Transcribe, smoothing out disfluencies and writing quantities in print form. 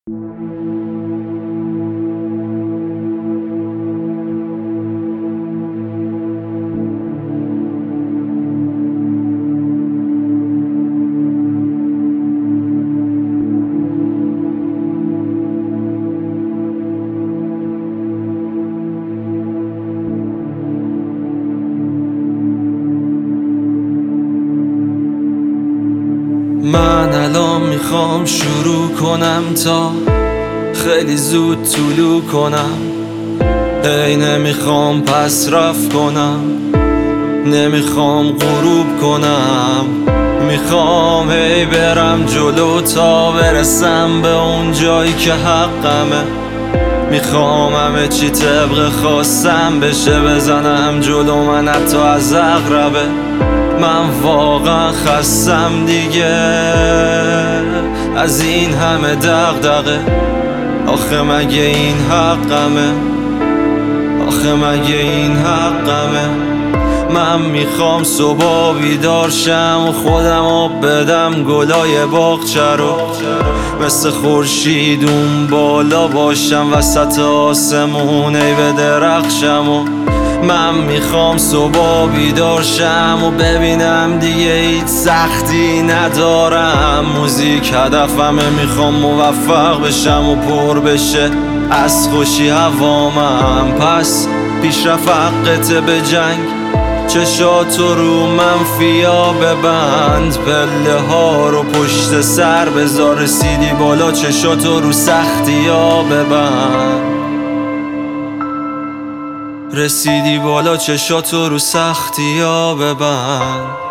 من الان میخوام شروع کنم تا خیلی زود طلوع کنم. نمیخوام پس رفت کنم، نمیخوام غروب کنم. میخوام برم جلو تا برسم به اون جایی که حقمه. میخوام همه چی طبق خواستم بشه، بزنم جلو من حتی از اقربه. من واقعا خستم دیگه از این همه دغدغه. آخه مگه این حقمه؟ آخه مگه این حقمه؟ من میخوام صبح بیدار شم و خودمو بدم گلای باغچه رو، مثل خورشید اون بالا باشم وسط آسمون ای بدرخشم. و من میخوام صبح بیدار شم و ببینم دیگه هیچ سختی ندارم. موزیک هدفمه، میخوام موفق بشم و پر بشه از خوشی هوامم. پس پیشرفت حقته به جنگ، چشاتو رو منفیا ببند، پله ها رو پشت سر بذار، رسیدی بالا چشاتو رو سختی ها ببند. رسیدی بالا چشاتو رو سختی ها ببند.